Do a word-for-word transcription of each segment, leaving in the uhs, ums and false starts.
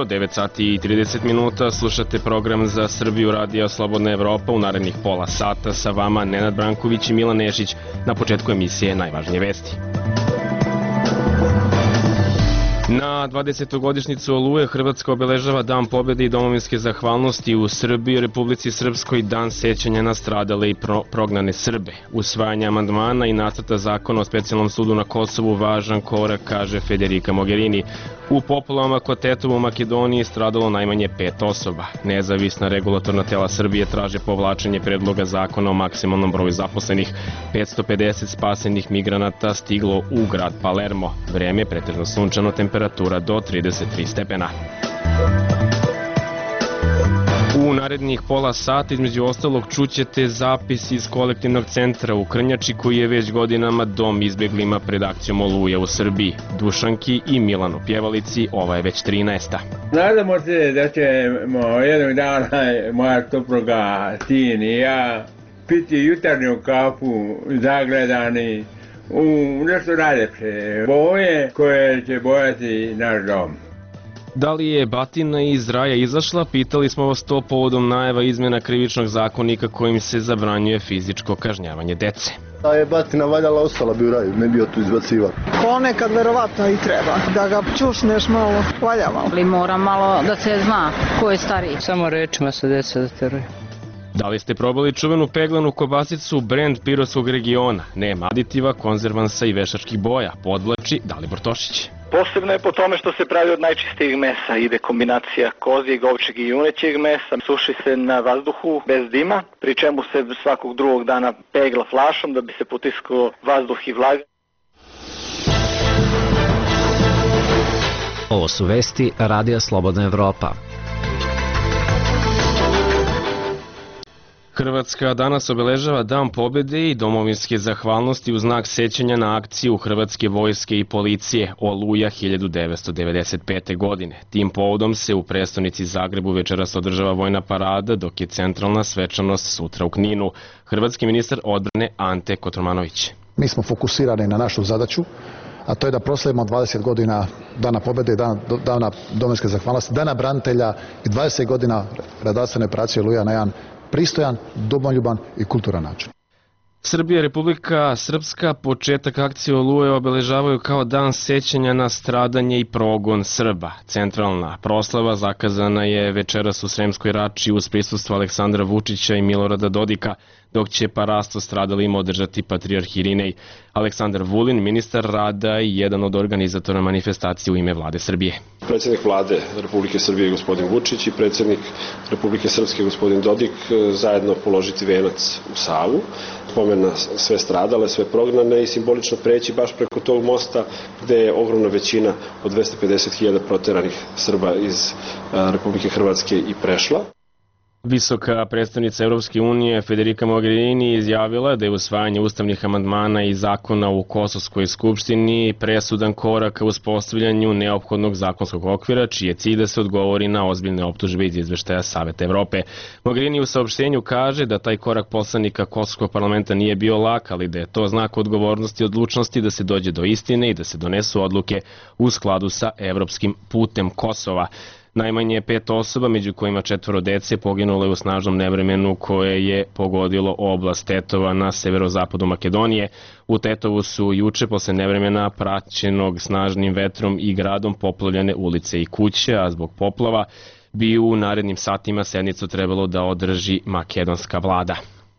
jutro, devet sati i trideset minuta, slušate program za Srbiju Radija Slobodna Evropa. U narednih pola sata sa vama Nenad Branković i Milan Nešić. Na početku emisije najvažnije vesti. Na dvadesetogodišnjicu Oluje Hrvatska obeležava Dan pobjede i domovinske zahvalnosti u Srbiji, Republici Srpskoj dan sećanja na stradale i pro prognane Srbe. Usvajanje amandmana i nacrta zakona o specijalnom sudu na Kosovu važan korak, kaže Federica Mogherini. U poplavama kod Tetovo u Makedoniji stradalo najmanje pet osoba. Nezavisna regulatorna tela Srbije traže povlačenje predloga zakona o maksimalnom broju zaposlenih. petsto pedeset spasenih migranata stiglo u grad Palermo. Vreme pretežno sunčano, temperatura do trideset tri stepena. U narednih pola sata između ostalog čućete zapis iz kolektivnog centra u Krnjači koji je već godinama dom izbeglima pred akcijom Oluja u Srbiji. Dušanki i Milanu Pjevalici, ova je već trinaesta. Nadamo se da ćemo jednog dana moja supruga, sin i ja piti jutarnju kafu zagledani u nešto najljepše boje koje će bojati naš dom. Da li je batina iz raja izašla? Pitali smo vas to povodom najava izmjena krivičnog zakonika kojim se zabranjuje fizičko kažnjavanje dece. Da je batina valjala, ostala bi u raju, ne bio tu izbacivan. Ponekad verovatno i treba, da ga čušneš malo, valja malo. Ali mora malo da se zna ko je stariji. Samo rečima se deca zateruje. Da li ste probali čuvenu peglanu kobasicu brend pirotskog regiona? Nema aditiva, konzervansa i veštačkih boja, podvlači Dalibor Tošić. Posebno je po tome što se pravi od najčistijeg mesa, ide kombinacija kozijeg, ovčeg i junećeg mesa, suši se na vazduhu bez dima, pri čemu se svakog drugog dana pegla flašom da bi se potiskao vazduh i vlaga. Ovo su vesti Radija Slobodna Evropa. Hrvatska danas obeležava Dan pobjede i domovinske zahvalnosti u znak sećanja na akciju Hrvatske vojske i policije Oluja hiljadu devetsto devedeset pete. godine. Tim povodom se u prestonici Zagrebu večeras održava vojna parada, dok je centralna svečanost sutra u Kninu. Hrvatski ministar odbrane Ante Kotromanović. Mi smo fokusirani na našu zadaću, a to je da proslavimo dvadeset godina Dana pobjede, dana, dana domovinske zahvalnosti, Dana branitelja i dvadeset godina redarstvene operacije Oluja na jedan pristojan, domoljuban i kulturan način. Srbija i Republika Srpska početak akcije Oluje obeležavaju kao dan sećanja na stradanje i progon Srba. Centralna proslava zakazana je večeras u Sremskoj Rači uz prisustvo Aleksandra Vučića i Milorada Dodika, dok će parasto stradalima održati patrijarh Irinej. Aleksandar Vulin, ministar rada i jedan od organizatora manifestacije u ime vlade Srbije. Predsjednik vlade Republike Srbije gospodin Vučić i predsjednik Republike Srpske gospodin Dodik zajedno položiti venac u Savu, spomen na sve stradale, sve prognane i simbolično preći baš preko tog mosta gde je ogromna većina od dvesta pedeset hiljada proteranih Srba iz Republike Hrvatske i prešla. Visoka predstavnica Europske unije Federica Mogherini izjavila da je usvajanje ustavnih amandmana i zakona u Kosovskoj skupštini presudan korak ka uspostavljanju neophodnog zakonskog okvira, čiji je cilj da se odgovori na ozbiljne optužbe iz izveštaja Saveta Evrope. Mogherini u saopštenju kaže da taj korak poslanika Kosovskog parlamenta nije bio lak, ali da je to znak odgovornosti i odlučnosti da se dođe do istine i da se donesu odluke u skladu sa evropskim putem Kosova. Najmanje pet osoba, među kojima četvoro dece, poginulo je u snažnom nevremenu koje je pogodilo oblast Tetova na severozapadu Makedonije. U Tetovu su juče posle nevremena praćenog snažnim vetrom i gradom poplavljene ulice i kuće, a zbog poplava bi u narednim satima sednicu trebalo da održi makedonska vlada.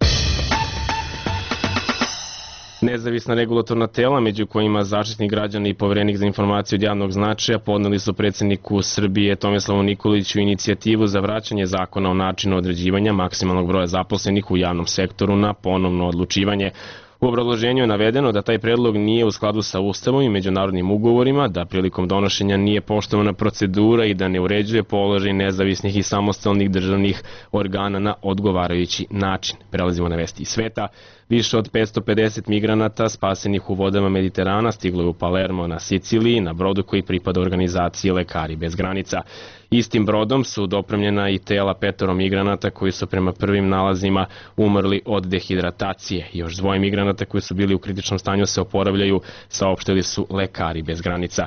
Nezavisna regulatorna tela, među kojima Zaštitnik građana i Poverenik za informacije od javnog značaja, podneli su predsjedniku Srbije Tomislavu Nikoliću inicijativu za vraćanje zakona o načinu određivanja maksimalnog broja zaposlenih u javnom sektoru na ponovno odlučivanje. U obrazloženju je navedeno da taj predlog nije u skladu sa Ustavom i međunarodnim ugovorima, da prilikom donošenja nije poštovana procedura i da ne uređuje položaj nezavisnih i samostalnih državnih organa na odgovarajući način. Prelazimo na vesti iz sveta. Više od petsto pedeset migranata spasenih u vodama Mediterana stiglo je u Palermo na Siciliji na brodu koji pripada organizaciji Lekari bez granica. Istim brodom su dopremljena i tela petoro migranata koji su prema prvim nalazima umrli od dehidratacije. Još dvoje migranata koji su bili u kritičnom stanju se oporavljaju, saopštili su Lekari bez granica.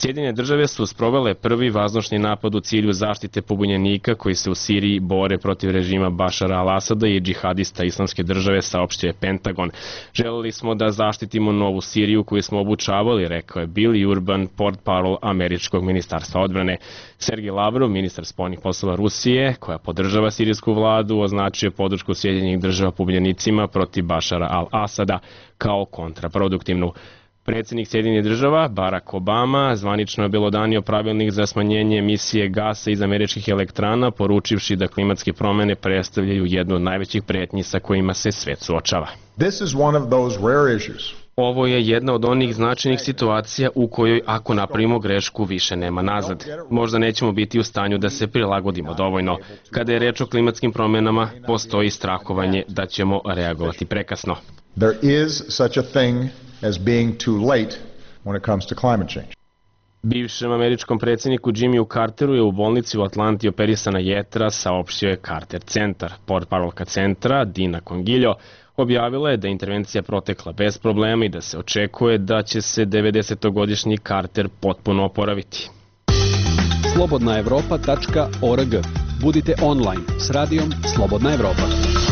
Sjedinjene države su sprovele prvi vazdušni napad u cilju zaštite pobunjenika koji se u Siriji bore protiv režima Bašara al-Asada i džihadista Islamske države, saopštio je Pentagon. Želeli smo da zaštitimo novu Siriju koju smo obučavali, rekao je Bill Urban, portparol američkog ministarstva odbrane. Sergej Lavrov, ministar spoljnih poslova Rusije, koja podržava sirijsku vladu, označio je podršku Sjedinjenih država pobunjenicima protiv Bašara al-Asada kao kontraproduktivnu. Predsjednik Sjedinjenih država, Barack Obama, zvanično je belodanio pravilnik za smanjenje emisije gasa iz američkih elektrana, poručivši da klimatske promjene predstavljaju jednu od najvećih pretnji sa kojima se svet suočava. This is one of those rare issues. Ovo je jedna od onih značajnih situacija u kojoj ako napravimo grešku više nema nazad. Možda nećemo biti u stanju da se prilagodimo dovoljno. Kada je reč o klimatskim promjenama, postoji strahovanje da ćemo reagovati prekasno. There is such a thing as being too late when it comes to climate change. Bivšem američkom predsjedniku Jimmyu Carteru je u bolnici u Atlanti operisana jetra, saopštio je Carter centar. Portparolka centra, Dina Congillo, objavila je da je intervencija protekla bez problema i da se očekuje da će se devedesetogodišnji Carter potpuno oporaviti. slobodna evropa tačka org. Budite online s radijom Slobodna Evropa.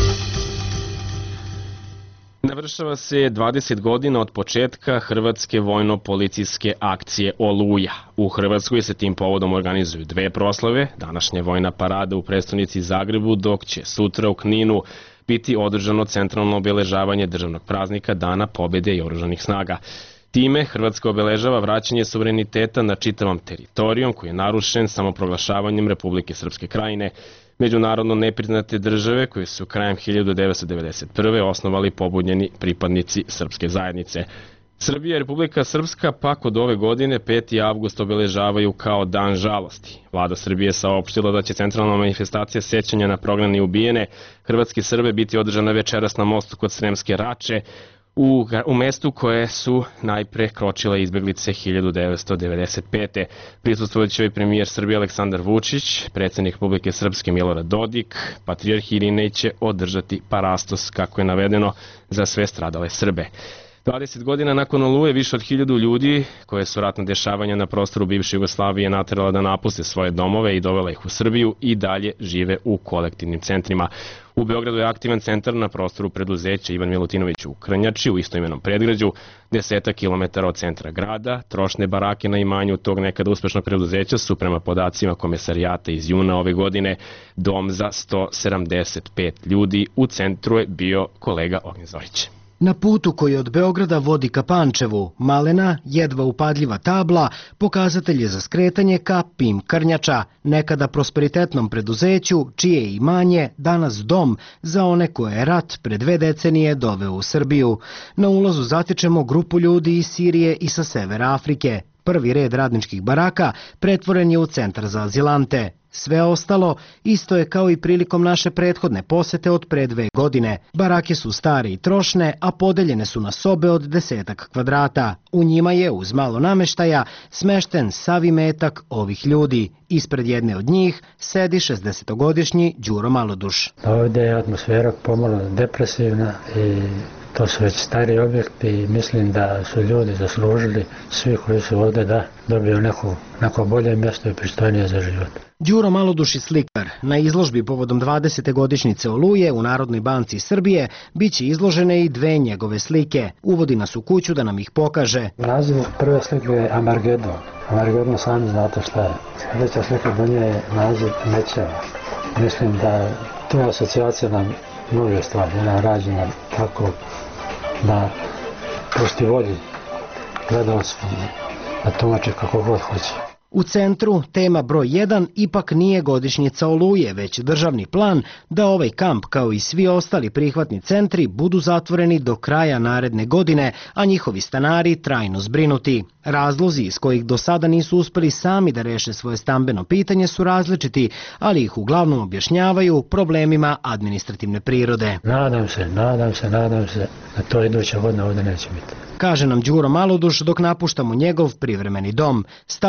Navršava se dvadeset godina od početka hrvatske vojno-policijske akcije Oluja. U Hrvatskoj se tim povodom organizuju dve proslave, današnja vojna parada u prestonici Zagrebu, dok će sutra u Kninu biti održano centralno obeležavanje državnog praznika Dana pobjede i oružanih snaga. Time Hrvatska obeležava vraćanje suvereniteta na čitavom teritorijom koji je narušen samoproglašavanjem Republike Srpske Krajine, međunarodno nepriznate države koje su krajem hiljadu devetsto devedeset prve osnovali pobunjeni pripadnici srpske zajednice. Srbija i Republika Srpska pak od ove godine peti avgust obeležavaju kao dan žalosti. Vlada Srbije saopštila da će centralna manifestacija sećanja na prognane i ubijene hrvatske Srbe biti održana večeras na mostu kod Sremske Rače, U, u mestu koje su najpre kročile izbeglice hiljadu devetsto devedeset pete. Prisustvovat će i premijer Srbije Aleksandar Vučić, predsjednik Republike Srpske Milorad Dodik, patrijarh Irinej će održati parastos, kako je navedeno, za sve stradale Srbe. dvadeset godina nakon Oluje više od hiljadu ljudi koje su ratna dešavanja na prostoru bivše Jugoslavije naterala da napuste svoje domove i dovela ih u Srbiju i dalje žive u kolektivnim centrima. U Beogradu je aktivan centar na prostoru preduzeća Ivan Milutinović u Krnjači, u istoimenom predgrađu, desetak kilometara od centra grada. Trošne barake na imanju tog nekada uspešnog preduzeća su, prema podacima Komesarijata iz juna ove godine, dom za sto sedamdeset pet ljudi. U centru je bio kolega Ognjen Zorić. Na putu koji od Beograda vodi ka Pančevu, malena, jedva upadljiva tabla, pokazatelj je za skretanje ka Pim Krnjača, nekada prosperitetnom preduzeću, čije je imanje danas dom za one koje je rat pre dve decenije doveo u Srbiju. Na ulazu zatičemo grupu ljudi iz Sirije i sa severa Afrike. Prvi red radničkih baraka pretvoren je u centar za azilante. Sve ostalo isto je kao i prilikom naše prethodne posete od pre dve godine. Barake su stare i trošne, a podeljene su na sobe od desetak kvadrata. U njima je, uz malo nameštaja, smešten sav imetak ovih ljudi. Ispred jedne od njih sedi šezdesetogodišnji Đuro Maloduš. Ovdje je atmosfera pomalo depresivna i to su već stari objekti i mislim da su ljudi zaslužili, svi koji su ovdje, da dobiju neko, neko bolje mjesto i pristojnije za život. Đuro Maloduš je slikar. Na izložbi povodom dvadesete godišnjice Oluje u Narodnoj banci Srbije biće izložene i dve njegove slike. Uvodi nas u kuću da nam ih pokaže. Naziv prve slike je Amargedon. Amargedon sami znate šta je. Sljedeća slika do nje je naziv Mećeva. Mislim da to je asocijacija na mnoge stvari. Ona je rađena tako da pusti volji gledalcu da tumači kako god hoće. U centru, tema broj jedan, ipak nije godišnjica Oluje, već državni plan da ovaj kamp, kao i svi ostali prihvatni centri, budu zatvoreni do kraja naredne godine, a njihovi stanari trajno zbrinuti. Razlozi iz kojih do sada nisu uspeli sami da reše svoje stambeno pitanje su različiti, ali ih uglavnom objašnjavaju problemima administrativne prirode. Nadam se, nadam se, nadam se da to iduća godina ovdje neće biti. Kaže nam Đuro Maloduš dok napuštamo njegov privremeni dom. Stazom između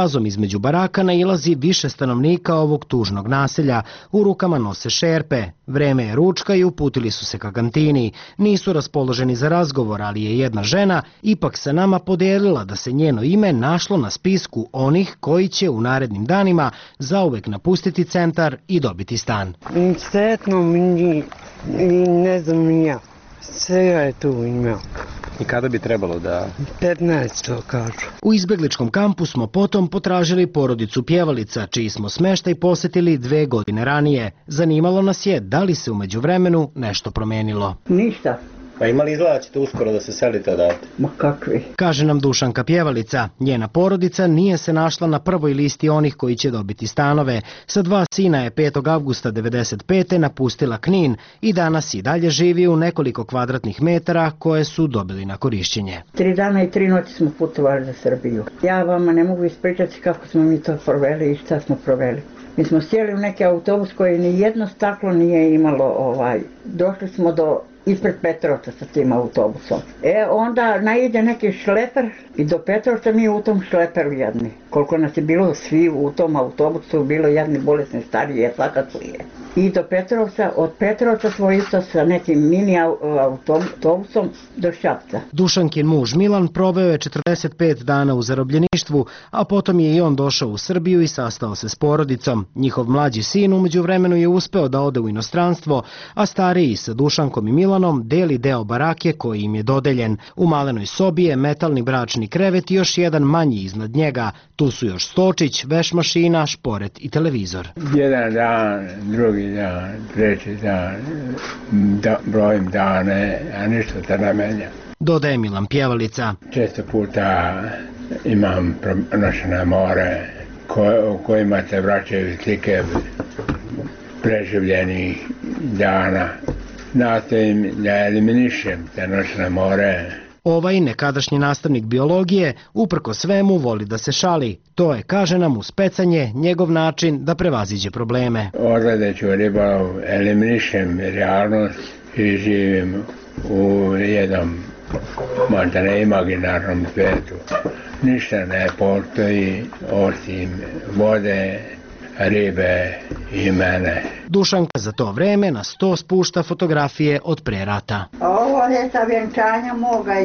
između baraka nailazi više stanovnika ovog tužnog naselja. U rukama nose šerpe. Vreme je ručka i uputili su se ka kantini. Nisu raspoloženi za razgovor, ali je jedna žena ipak sa nama podelila da se njeno ime našlo na spisku onih koji će u narednim danima zauvek napustiti centar i dobiti stan. Sretno mi i ne znam ni ja. Svega je tu imao. I kada bi trebalo da... petnaest to kažu. U izbegličkom kampu smo potom potražili porodicu Pjevalica, čiji smo smeštaj posetili dve godine ranije. Zanimalo nas je da li se u međuvremenu nešto promenilo. Ništa. Pa ima li izgleda da ćete uskoro da se selite odatle? Ma kakvi? Kaže nam Dušanka Pjevalica. Njena porodica nije se našla na prvoj listi onih koji će dobiti stanove. Sa dva sina je petog avgusta devedeset pete napustila Knin i danas i dalje živi u nekoliko kvadratnih metara koje su dobili na korišćenje. Tri dana i tri noći smo putovali za Srbiju. Ja vama ne mogu ispričati kako smo mi to proveli i šta smo proveli. Mi smo sjeli u neki autobus koji ni jedno staklo nije imalo. Ovaj. Došli smo do ispred Petrovca sa tim autobusom. E, onda naiđe neki šleper i do Petrovca mi u tom šleperu jedni. Koliko nas je bilo svi u tom autobusu, bilo jedni bolesni starije, svakako je. I do Petrovca, od Petrovca smo isto sa nekim mini autobusom do Šapca. Dušankin muž Milan proveo je četrdeset pet dana u zarobljeništvu, a potom je i on došao u Srbiju i sastao se s porodicom. Njihov mlađi sin u međuvremenu je uspeo da ode u inostranstvo, a stariji sa Dušankom i Milanom deli deo barake koji im je dodeljen. U malenoj sobi je metalni bračni krevet i još jedan manji iznad njega. Tu su još stočić, veš mašina, šporet i televizor. Jedan dan, drugi dan, treći dan, da, brojim dane, a ništa te ne menja. Dodaje Milan Pjevalica. Često puta imam pronošene more ko, u kojima te vraćaju slike preživljenih dana. Nastojim da eliminišem te noćne more. Ovaj nekadašnji nastavnik biologije uprko svemu voli da se šali. To je, kaže nam uz pecanje, njegov način da prevaziđe probleme. Odgledajući u ribolov, eliminišem realnost i živim u jednom, možda ne imaginarnom svijetu. Ništa ne postoji osim vode, ribe i mene. Dušanka za to vreme na sto spušta fotografije od pre rata. Ovo je sa vjenčanja moga i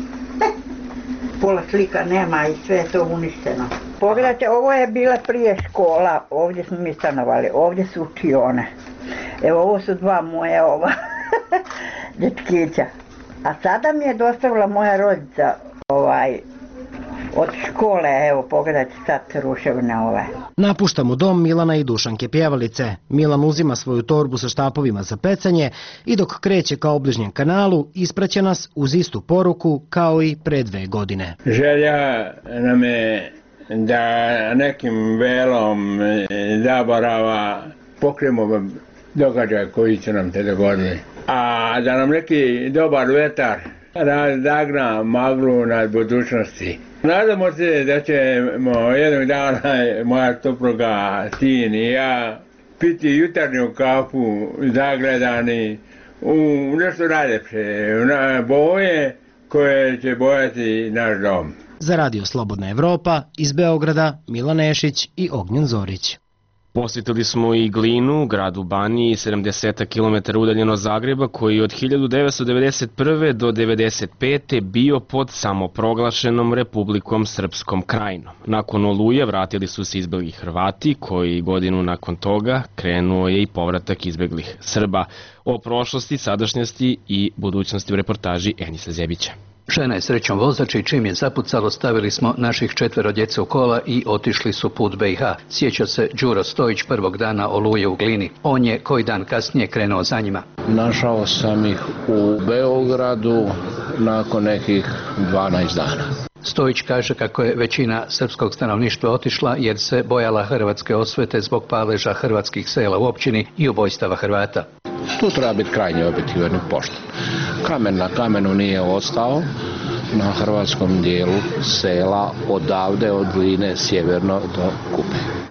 pola slika nema i sve je to uništeno. Pogledajte, ovo je bila prije škola, ovdje smo mi stanovali, ovdje su učione. Evo, ovo su dva moje ova dječkića. A sada mi je dostavila moja rodica ovaj od škole, evo pogledajte sad ruševine ove. Napuštamo dom Milana i Dušanke Pjevalice. Milan uzima svoju torbu sa štapovima za pecanje i dok kreće ka obližnjem kanalu ispraća nas uz istu poruku kao i pre dve godine. Želja nam je da nekim velom zaborava pokrijemo događaj koji će nam se dogoditi. A da nam neki dobar vetar razdagna maglu nad budućnosti. Nadamo se da ćemo jednog dana moja supruga, sin i ja piti jutarnju kafu zagledani u nešto najljepše, u boje koje će bojati naš dom. Za Radio Slobodna Evropa iz Beograda Milan Nešić i Ognjen Zorić. Posjetili smo i Glinu, grad u Baniji, sedamdeset kilometara udaljeno od Zagreba, koji je od hiljadu devetsto devedeset prve do devedeset pete bio pod samoproglašenom Republikom Srpskom Krajinom. Nakon Oluje vratili su se izbjegli Hrvati, koji godinu nakon toga krenuo je i povratak izbjeglih Srba. O prošlosti, sadašnjosti i budućnosti u reportaži Enisa Zebića. Žena je srećom vozač i čim je zapucalo stavili smo naših četvero djece u kola i otišli su put be i ha. Sjeća se Đuro Stojić prvog dana Oluje u Glini. On je koji dan kasnije krenuo za njima. Našao sam ih u Beogradu nakon nekih dvanaest dana. Stojić kaže kako je većina srpskog stanovništva otišla jer se bojala hrvatske osvete zbog paleža hrvatskih sela u općini i ubojstava Hrvata. Tu treba biti krajnje objektivan i pošten. Kamen na kamenu nije ostao na hrvatskom dijelu sela odavde od Gline sjeverno do Kupe.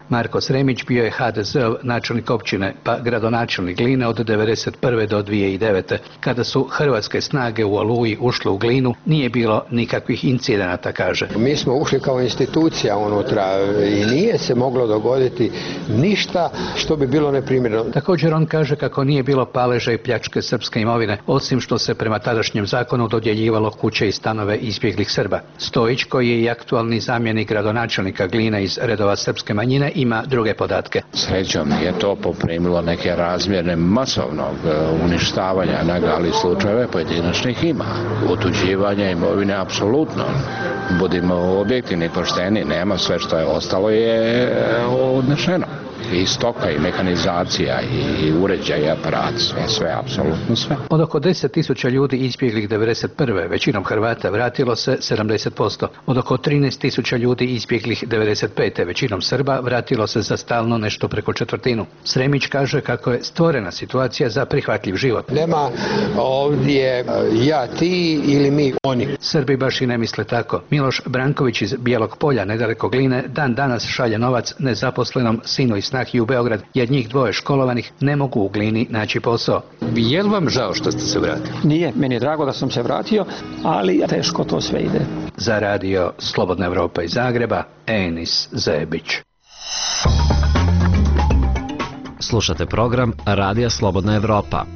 Marko Sremić bio je ha de zeov načelnik općine, pa gradonačelnik Gline od devedeset prve do dvije hiljade devete. Kada su hrvatske snage u Oluji ušle u Glinu, nije bilo nikakvih incidenata, kaže. Mi smo ušli kao institucija unutra i nije se moglo dogoditi ništa što bi bilo neprimjereno. Također on kaže kako nije bilo paleža i pljačke srpske imovine, osim što se prema tadašnjem zakonu dodjeljivalo kuće i stanove izbjeglih Srba. Stojić, koji je i aktualni zamjenik gradonačelnika Gline iz redova srpske manjine, ima druge podatke. Srećom je to poprimilo neke razmjerne masovnog uništavanja, ali slučajeve pojedinačnih ima. Utuđivanje imovine apsolutno. Budimo objektivni, pošteni, nema, sve što je ostalo je odnešeno. I stoka, i mehanizacija, i uređaj, i aparat, sve, sve, apsolutno sve. Od oko deset tisuća ljudi izbjeglih devedeset prve većinom Hrvata, vratilo se sedamdeset posto. Od oko trinaest tisuća ljudi izbjeglih devedeset pete većinom Srba, vratilo se za stalno nešto preko četvrtinu. Sremić kaže kako je stvorena situacija za prihvatljiv život. Nema ovdje ja, ti ili mi, oni. Srbi baš i ne misle tako. Miloš Branković iz Bijelog Polja, nedaleko Gline, dan danas šalje novac nezaposlenom sinu i snahi u Beograd, jer njih dvoje školovanih ne mogu u Glini naći posao. Je li vam žao što ste se vratili? Nije, meni je drago da sam se vratio, ali teško to sve ide. Za radio Slobodna Evropa iz Zagreba, Enis Zebić. Slušate program Radija Slobodna Evropa.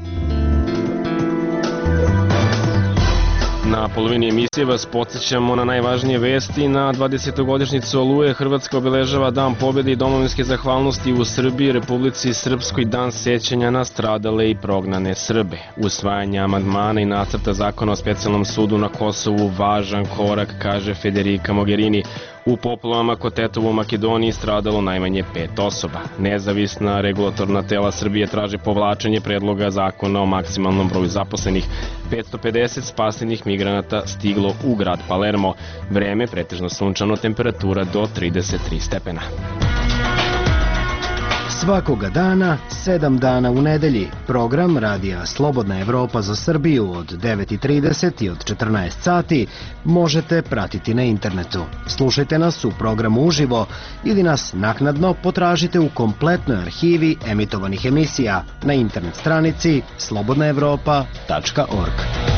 Na polovini emisije vas podsjećamo na najvažnije vesti. Na dvadesetogodišnjicu Oluje Hrvatska obeležava Dan pobjede i domovinske zahvalnosti u Srbiji, Republici Srpskoj, dan sećanja na stradale i prognane Srbe. Usvajanje amandmana i nacrta zakona o specijalnom sudu na Kosovu važan korak, kaže Federica Mogherini. U poplavama kod Tetovo u Makedoniji stradalo najmanje pet osoba. Nezavisna regulatorna tela Srbije traže povlačenje predloga zakona o maksimalnom broju zaposlenih. petsto pedeset spasenih migranata stiglo u grad Palermo. Vreme pretežno sunčano, temperatura do trideset tri stepena. Svakoga dana, sedam dana u nedelji, program Radija Slobodna Evropa za Srbiju od devet i trideset i od četrnaest sati možete pratiti na internetu. Slušajte nas u programu uživo ili nas naknadno potražite u kompletnoj arhivi emitovanih emisija na internet stranici slobodna evropa tačka org.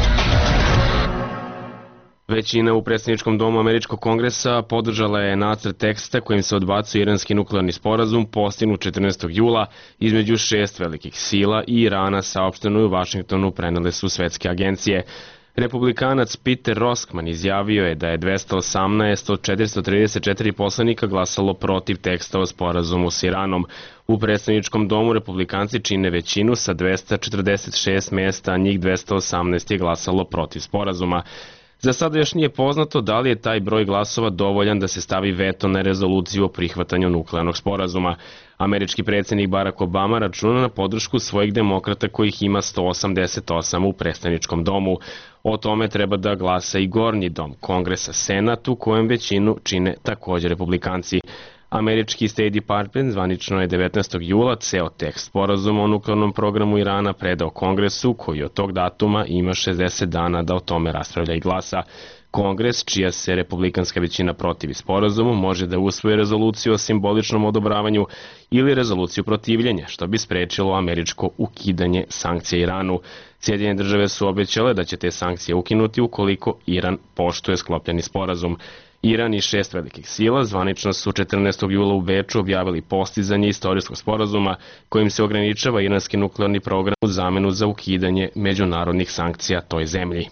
Većina u predsjedničkom domu Američkog kongresa podržala je nacrt teksta kojim se odbacuje iranski nuklearni sporazum postignut četrnaestog jula između šest velikih sila i Irana, saopšteno je u Vašingtonu, prenele su svetske agencije. Republikanac Peter Roskman izjavio je da je dvesta osamnaest od četiristo trideset četiri poslanika glasalo protiv teksta o sporazumu s Iranom. U predsjedničkom domu republikanci čine većinu sa dvesta četrdeset šest mjesta, a njih dvesta osamnaest je glasalo protiv sporazuma. Za sada još nije poznato da li je taj broj glasova dovoljan da se stavi veto na rezoluciju o prihvatanju nuklearnog sporazuma. Američki predsjednik Barack Obama računa na podršku svojih demokrata kojih ima sto osamdeset osam u predsjedničkom domu. O tome treba da glasa i gornji dom Kongresa, Senat, u kojem većinu čine također republikanci. Američki State Department zvanično je devetnaestog jula ceo tekst sporazuma o nuklearnom programu Irana predao Kongresu, koji od tog datuma ima šezdeset dana da o tome raspravlja i glasa. Kongres, čija se republikanska većina protivi sporazumu, može da usvoji rezoluciju o simboličnom odobravanju ili rezoluciju protivljenja, što bi sprečilo američko ukidanje sankcija Iranu. Sjedinjene države su obećale da će te sankcije ukinuti ukoliko Iran poštuje sklopljeni sporazum. Iran i šest velikih sila zvanično su četrnaestog jula u Beču objavili postizanje istorijskog sporazuma kojim se ograničava iranski nuklearni program u zamenu za ukidanje međunarodnih sankcija toj zemlji.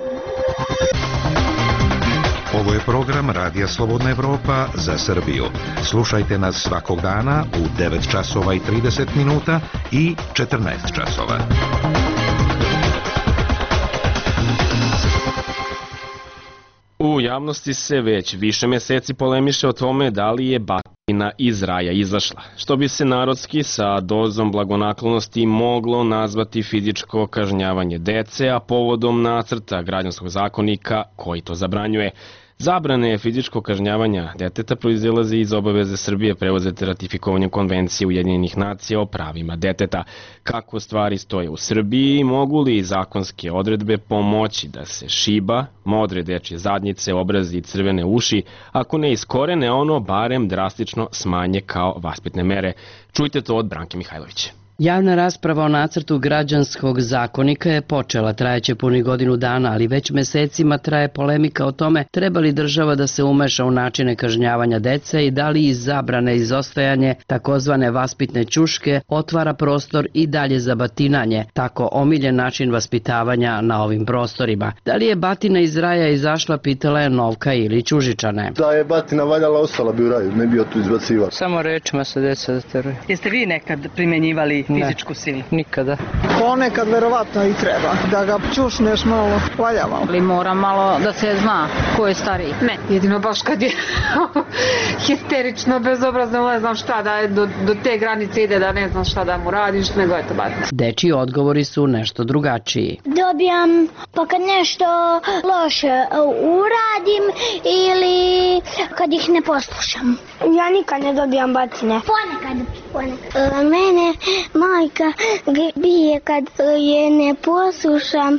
Ovo je program Radija Slobodna Evropa za Srbiju. Slušajte nas svakog dana u devet časova i trideset minuta i četrnaest časova. U javnosti se već više mjeseci polemiše o tome da li je batina iz raja izašla, što bi se narodski sa dozom blagonaklonosti moglo nazvati fizičko kažnjavanje dece, a povodom nacrta građanskog zakonika koji to zabranjuje. Zabrane fizičkog kažnjavanja deteta proizilaze iz obaveze Srbije preuzete ratifikovanjem Konvencije Ujedinjenih nacija o pravima deteta. Kako stvari stoje u Srbiji, mogu li zakonske odredbe pomoći da se šiba, modre dečje zadnjice, obrazi i crvene uši, ako ne iskorene ono, barem drastično smanje kao vaspitne mere? Čujte to od Branke Mihajlović. Javna rasprava o nacrtu građanskog zakonika je počela, trajeće puni godinu dana, ali već mesecima traje polemika o tome treba li država da se umeša u načine kažnjavanja dece i da li iz zabrane izostajanje takozvane vaspitne ćuške otvara prostor i dalje za batinanje, tako omiljen način vaspitavanja na ovim prostorima. Da li je batina iz raja izašla, pitala je Novka ili Ćužičane. Da je batina valjala, ostala bi u raju, ne bi joj tu izbacivala. Samo rečima se deca zateruju. Jeste vi nekad primenjivali fizičku silu? Nikada. Ponekad verovatno i treba. Da ga čušneš malo, valja malo. Ali mora malo da se zna ko je stariji. Ne, jedino baš kad je histerično, bezobrazno, ne znam šta, da do, do te granice ide da ne znam šta da mu radiš, nego je to batina. Dečiji odgovori su nešto drugačiji. Dobijam pa kad nešto loše uradim ili kad ih ne poslušam. Ja nikad ne dobijam batine. Ponekad, ponekad. Mene majka bije kad je ne poslušam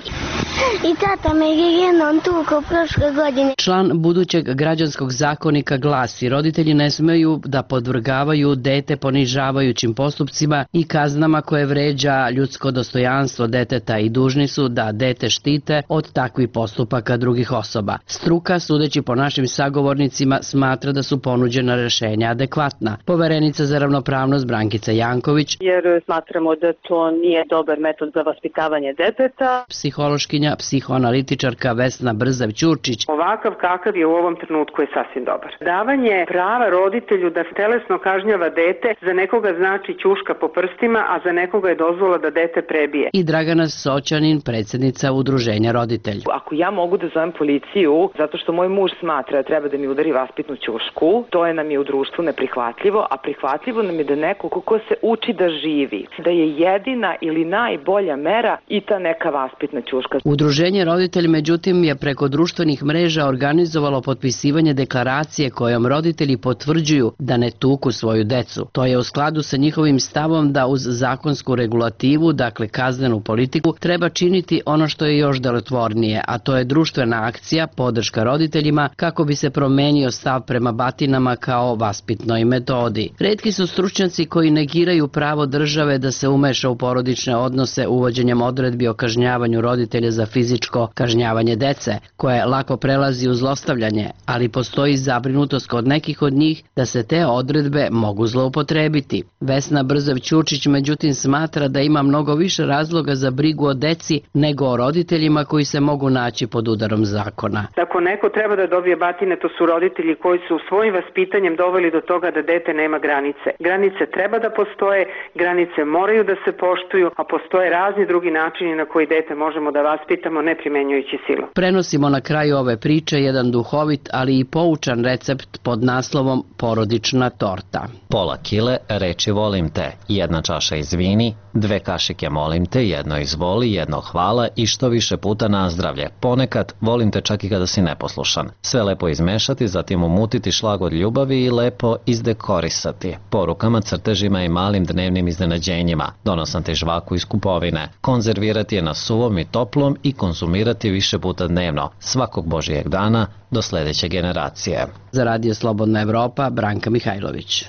i tata me je jednom tuko prošle godine. Član budućeg građanskog zakonika glasi: roditelji ne smeju da podvrgavaju dete ponižavajućim postupcima i kaznama koje vređa ljudsko dostojanstvo deteta i dužni su da dete štite od takvih postupaka drugih osoba. Struka, sudeći po našim sagovornicima, smatra da su ponuđena rešenja adekvatna. Poverenica za ravnopravnost Brankica Janković, jer smatramo da to nije dobar metod za vaspitavanje deteta. Psihološkinja, psihoanalitičarka Vesna Brzav-Ćurčić. Ovakav kakav je u ovom trenutku je sasvim dobar. Davanje prava roditelju da telesno kažnjava dete za nekoga znači ćuška po prstima, a za nekoga je dozvola da dete prebije. I Dragana Soćanin, predsjednica Udruženja Roditelj. Ako ja mogu da zovem policiju zato što moj muž smatra da treba da mi udari vaspitnu ćušku, to je nam je u društvu neprihvatljivo, a prihvatljivo nam je da neko ko se uči da živi, da je jedina ili najbolja mera i ta neka vaspitna ćuška. Udruženje Roditelj, međutim, je preko društvenih mreža organizovalo potpisivanje deklaracije kojom roditelji potvrđuju da ne tuku svoju decu. To je u skladu sa njihovim stavom da uz zakonsku regulativu, dakle kaznenu politiku, treba činiti ono što je još delotvornije, a to je društvena akcija, podrška roditeljima kako bi se promenio stav prema batinama kao vaspitnoj metodi. Retki su stručnjaci koji negiraju pravo države da se umeša u porodične odnose uvođenjem odredbi o kažnjavanju roditelja za fizičko kažnjavanje dece, koje lako prelazi u zlostavljanje, ali postoji zabrinutost kod nekih od njih da se te odredbe mogu zloupotrebiti. Vesna Brzav-Ćurčić međutim smatra da ima mnogo više razloga za brigu o deci nego o roditeljima koji se mogu naći pod udarom zakona. Ako neko treba da dobije batine, to su roditelji koji su svojim vaspitanjem doveli do toga da dete nema granice. Granice treba da postoje, granice moraju da se poštuju, a postoje razni drugi načini na koji dete možemo da vaspitamo ne primenjujući silu. Prenosimo na kraju ove priče jedan duhovit, ali i poučan recept pod naslovom Porodična torta. Pola kile reči volim te, jedna čaša izvini, dve kašike molim te, jedno izvoli, jedno hvala i što više puta nazdravlje. Ponekad volim te čak i kada si neposlušan. Sve lepo izmešati, zatim umutiti šlag od ljubavi i lepo izdekorisati. Porukama, crtežima i malim dnevnim iznenađenjima. Donosan te žvaku iz kupovine. Konzervirati je na suvom i toplom i konzumirati više puta dnevno. Svakog Božijeg dana do sljedeće generacije. Za Radio Slobodna Evropa, Branka Mihajlović.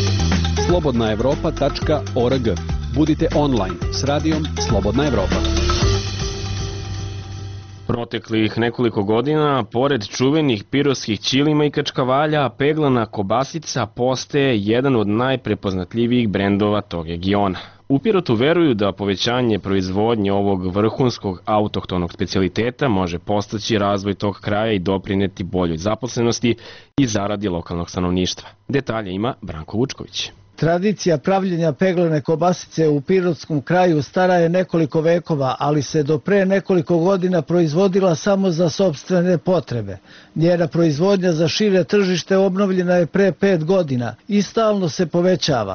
slobodna evropa tačka org. Budite online s radijom Slobodna Evropa. Proteklih nekoliko godina, pored čuvenih pirotskih ćilima i kačkavalja, peglana kobasica postaje jedan od najprepoznatljivijih brendova tog regiona. U Pirotu veruju da povećanje proizvodnje ovog vrhunskog autohtonog specijaliteta može postaći razvoj tog kraja i doprineti boljoj zaposlenosti i zaradi lokalnog stanovništva. Detalje ima Branko Vučković. Tradicija pravljenja peglane kobasice u pirotskom kraju stara je nekoliko vekova, ali se do pre nekoliko godina proizvodila samo za sopstvene potrebe. Njena proizvodnja za šire tržište obnovljena je pre pet godina i stalno se povećava.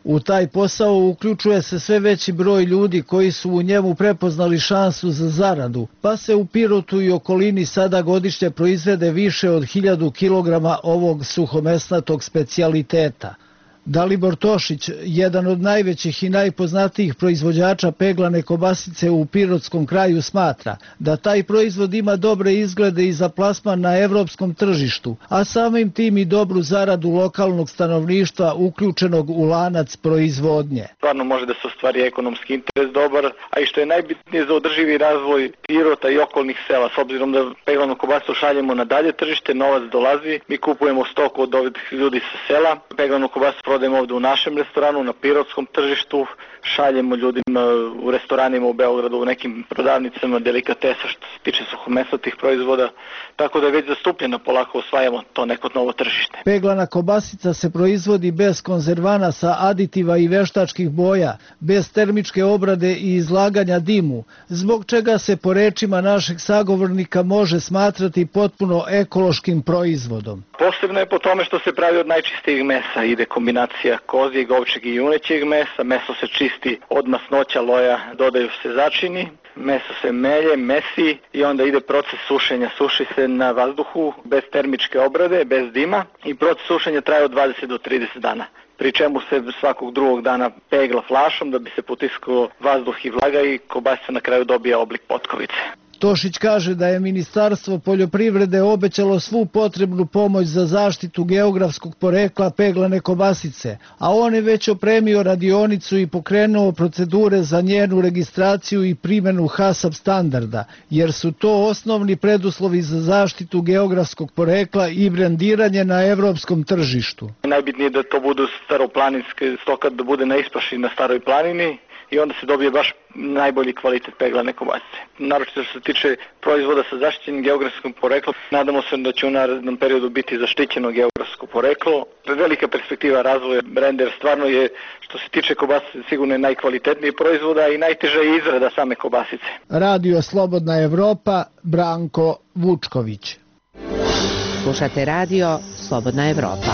U taj posao uključuje se sve veći broj ljudi koji su u njemu prepoznali šansu za zaradu, pa se u Pirotu i okolini sada godišnje proizvede više od hiljadu kilograma ovog suhomesnatog specijaliteta. Dalibor Tošić, jedan od najvećih i najpoznatijih proizvođača peglane kobasice u pirotskom kraju, smatra da taj proizvod ima dobre izglede i za plasman na evropskom tržištu, a samim tim i dobru zaradu lokalnog stanovništva uključenog u lanac proizvodnje. Stvarno može da se ostvari ekonomski interes dobar, a i što je najbitnije za održivi razvoj Pirota i okolnih sela, s obzirom da peglanu kobasicu šaljemo na dalje tržište, novac dolazi, mi kupujemo stoku od ovih ljudi sa sela, peglanu kobasicu prodajemo ovde u našem restoranu, na pirotskom tržištu, šaljemo ljudima u restoranima u Beogradu, u nekim prodavnicama delikatesa što se tiče suhomesnatih proizvoda, tako da je već zastupljeno, polako osvajamo to neko novo tržište. Peglana kobasica se proizvodi bez konzervanasa, aditiva i veštačkih boja, bez termičke obrade i izlaganja dimu, zbog čega se po rečima našeg sagovornika može smatrati potpuno ekološkim proizvodom. Posebno je po tome što se pravi od najčistijeg mesa, ide kombinacija kozijeg, ovčeg i junećeg mesa, meso se čisti od masnoća, loja, dodaju se začini, meso se melje, mesi i onda ide proces sušenja, suši se na vazduhu bez termičke obrade, bez dima i proces sušenja traje od dvadeset do trideset dana. Pri čemu se svakog drugog dana pegla flašom da bi se potiskao vazduh i vlaga i kobasica na kraju dobija oblik potkovice. Tošić kaže da je Ministarstvo poljoprivrede obećalo svu potrebnu pomoć za zaštitu geografskog porekla peglane kobasice, a on je već opremio radionicu i pokrenuo procedure za njenu registraciju i primjenu HASAP standarda, jer su to osnovni preduslovi za zaštitu geografskog porekla i brendiranje na evropskom tržištu. Najbitnije je da to budu staroplaninske stoka, da bude na ispaši na staroj planini, i onda se dobije baš najbolji kvalitet peglane kobasice. Naročito što se tiče proizvoda sa zaštićenim geografskim poreklom, nadamo se da će u narednom periodu biti zaštićeno geografsko poreklo. Velika perspektiva razvoja brenda, jer stvarno je, što se tiče kobasice, sigurno je najkvalitetniji proizvoda i najteža je izrada same kobasice. Radio Slobodna Evropa, Branko Vučković. Slušate radio Slobodna Evropa.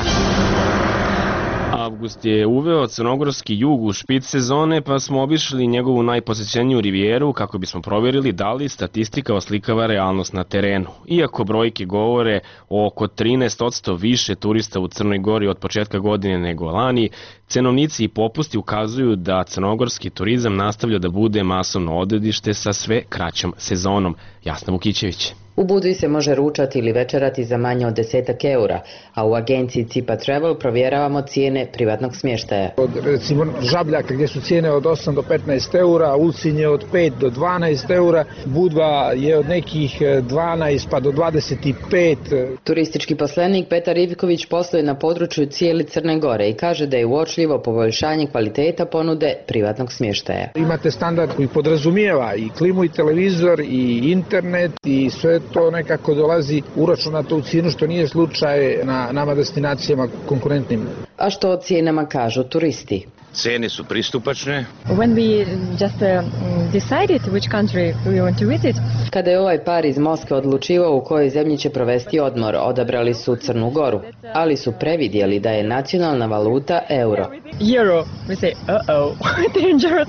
Avgust je uveo crnogorski jug u špic sezone, pa smo obišli njegovu najposećeniju rivijeru kako bismo provjerili da li statistika oslikava realnost na terenu. Iako brojke govore o oko trinaest posto više turista u Crnoj Gori od početka godine nego lani, cenovnici i popusti ukazuju da crnogorski turizam nastavlja da bude masovno odredište sa sve kraćom sezonom. Jasna Vukićević. U Budvi se može ručati ili večerati za manje od desetak eura, a u agenciji Cipa Travel provjeravamo cijene privatnog smještaja. Od recimo Žabljaka gdje su cijene od osam do petnaest eura, Ulcinje od pet do dvanaest eura, Budva je od nekih dvanaest pa do dvadeset pet. Turistički poslenik Petar Ivković posluje na području cijele Crne Gore i kaže da je uočljivo poboljšanje kvaliteta ponude privatnog smještaja. Imate standard koji podrazumijeva i klimu i televizor i internet i sve to nekako dolazi uračunato u cijenu, što nije slučaj na nama destinacijama konkurentnim. A što o cijenama kažu turisti? Cene su pristupačne. When we just uh, decided which country we want to visit. Kada je ovaj par iz Moskve odlučivao u kojoj zemlji će provesti odmor, odabrali su Crnu Goru, ali su previdjeli da je nacionalna valuta euro. Euro, we say, uh-oh, dangerous.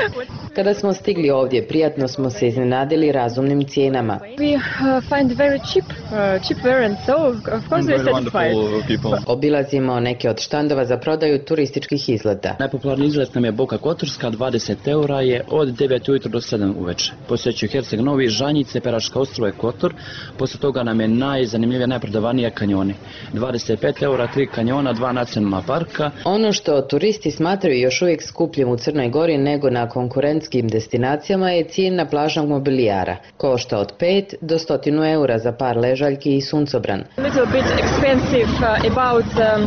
Kada smo stigli ovdje, prijatno smo se iznenadili razumnim cijenama. We uh, find very cheap, uh, cheap variant, so of course we are satisfied. Obilazimo neke od štandova za prodaju turističkih izleta. Najpopularniji izlet nam je Boka Kotorska, dvadeset eura je od devet ujutro do sedam uveče. Posjećuju Herceg Novi, Žanjice, Peraška ostrvo i Kotor. Poslije toga nam je najzanimljivija, najprodavanija kanjoni. dvadeset pet eura, tri kanjona, dva nacionalna parka. Ono što turisti smatraju još uvijek skupljim u Crnoj Gori nego na konkurentskim destinacijama je cijena plažnog mobilijara. Košta od pet do stotinu eura za par ležaljki i suncobran. Little bit expensive uh, about um...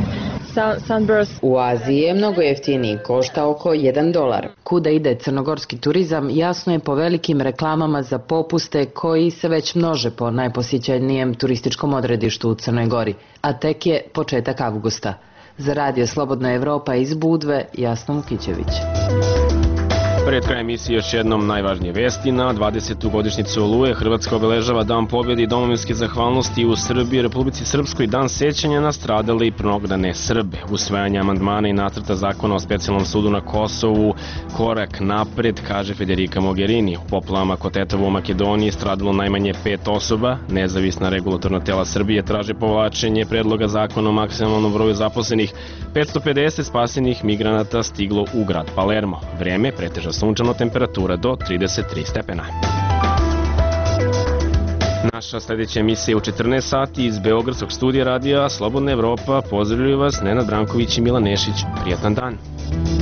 U Aziji je mnogo jeftiniji, košta oko jedan dolar. Kuda ide crnogorski turizam, jasno je po velikim reklamama za popuste koji se već množe po najposjećenijem turističkom odredištu u Crnoj Gori, a tek je početak avgusta. Za radio Slobodna Evropa iz Budve, Jasna Vukićević. Pred krajem emisije još jednom najvažnije vesti. Na dvadesetu godišnjicu Oluje Hrvatska obeležava Dan pobjede i domovinske zahvalnosti u Srbiji, Republici Srpskoj, dan sećanja na stradale i prognane Srbe. Usvajanje amandmana i nacrta zakona o specijalnom sudu na Kosovu korak napred, kaže Federica Mogherini. U poplavama kod Tetovo u Makedoniji stradalo najmanje pet osoba. Nezavisna regulatorna tela Srbije traže povlačenje predloga zakona o maksimalnom broju zaposlenih. petsto pedeset spasenih migranata stiglo u grad Palermo. Vreme preteža sunčano, temperatura do trideset tri stepena. Naša sledeća emisija je u četrnaest sati iz Beogradskog studija radija Slobodna Evropa. Pozdravljaju vas Nenad Branković i Milan Nešić. Prijatan dan.